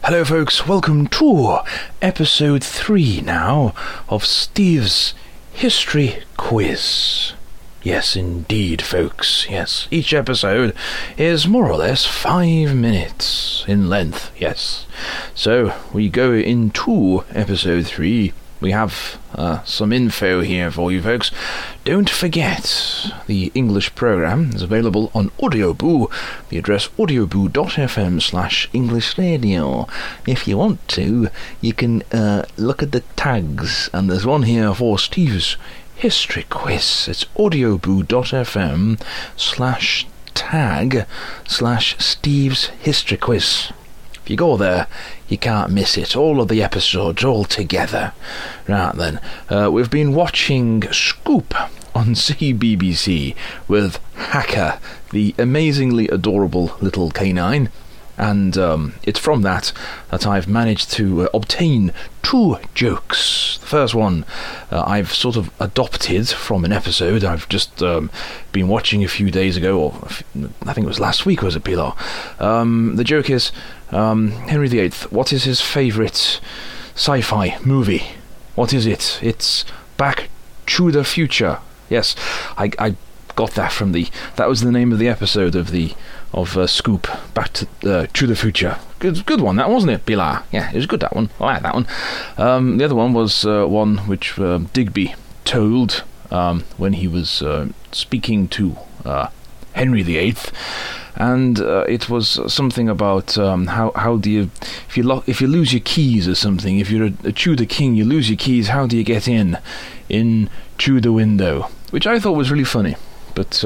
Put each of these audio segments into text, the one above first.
Hello folks, welcome to episode 3 now of Steve's History Quiz. Yes indeed folks, yes, each episode is more or less 5 minutes in length, yes. So we go into episode 3. We have some info here for you folks. Don't forget, the English program is available on Audioboo. The address audioboo.fm/English Radio. If you want to, you can look at the tags, and there's one here for Steve's History Quiz. It's audioboo.fm/tag/Steve's History Quiz. If you go there, you can't miss it. All of the episodes all together. Right then, we've been watching Scoop on CBBC with Hacker, the amazingly adorable little canine. And it's from that I've managed to obtain 2 jokes. The first one I've sort of adopted from an episode I've just been watching a few days ago, or I think it was last week, was it, Pilar? The joke is, Henry VIII, what is his favourite sci-fi movie? What is it? It's Back to the Future. Yes, I got that from that was the name of the episode of Scoop, Back to the Future. Good one, that, wasn't it, Pilar? Yeah, it was good, that one. I like that one. The other one was one which Digby told when he was speaking to Henry VIII, and it was something about how do you, if you lose your keys or something, if you're a Tudor king, you lose your keys, how do you get in to the window? Which I thought was really funny, but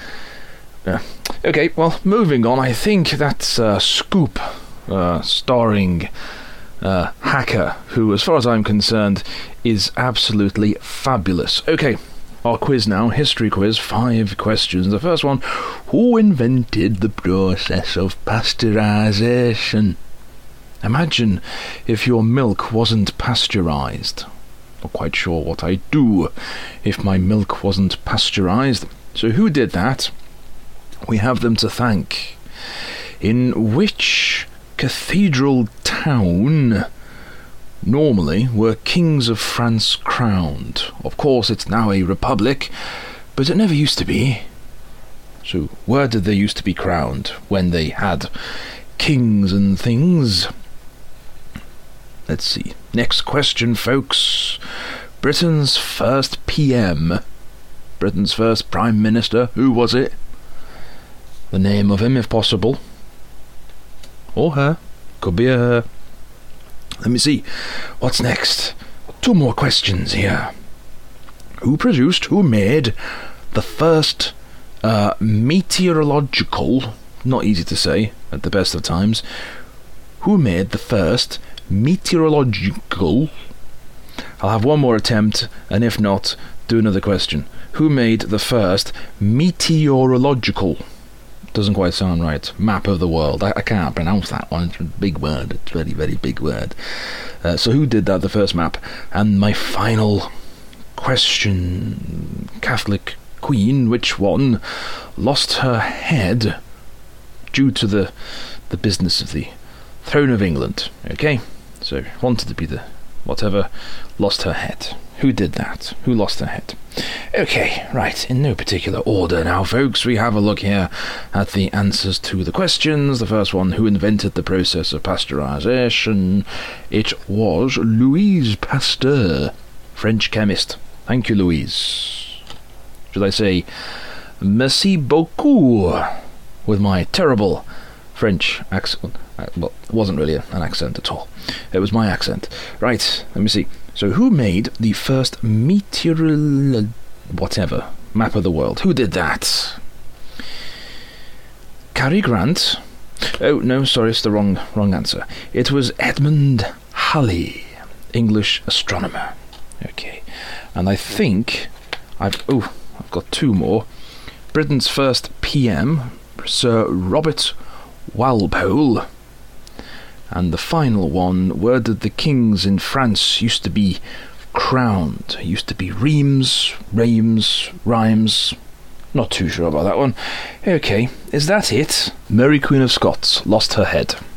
yeah. Okay, well, moving on, I think that's Scoop, starring Hacker, who, as far as I'm concerned, is absolutely fabulous. Okay, our quiz now, history quiz, 5 questions. The first one, who invented the process of pasteurization? Imagine if your milk wasn't pasteurized. Not quite sure what I'd do if my milk wasn't pasteurized. So who did that? We have them to thank. In which cathedral town normally were kings of France crowned? Of course, it's now a republic, but it never used to be. So where did they used to be crowned when they had kings and things? Let's see. Next question, folks. Britain's first PM. Britain's first Prime Minister. Who was it? The name of him, if possible. Or her. Could be a her. Let me see. What's next? 2 more questions here. Who made the first meteorological, not easy to say at the best of times, who made the first meteorological, I'll have one more attempt, and if not, do another question. Who made the first meteorological, doesn't quite sound right, map of the world? I can't pronounce that one, it's a big word, it's a very, very big word. So who did that, the first map? And my final question, Catholic Queen, which one lost her head due to the business of the throne of England? Okay, so wanted to be the whatever, lost her head. Who did that? Who lost her head? Okay, right, in no particular order now, folks, we have a look here at the answers to the questions. The first one, who invented the process of pasteurization? It was Louis Pasteur, French chemist. Thank you, Louise. Should I say, merci beaucoup, with my terrible French accent? Well, it wasn't really an accent at all. It was my accent. Right, let me see. So who made the first map of the world? Who did that? Cary Grant? Oh, no, sorry, it's the wrong answer. It was Edmund Halley, English astronomer. Okay, and I think I've got 2 more. Britain's first PM, Sir Robert Walpole. And the final one, where did the kings in France used to be crowned? Used to be Reims. Not too sure about that one. Okay, is that it? Mary Queen of Scots lost her head.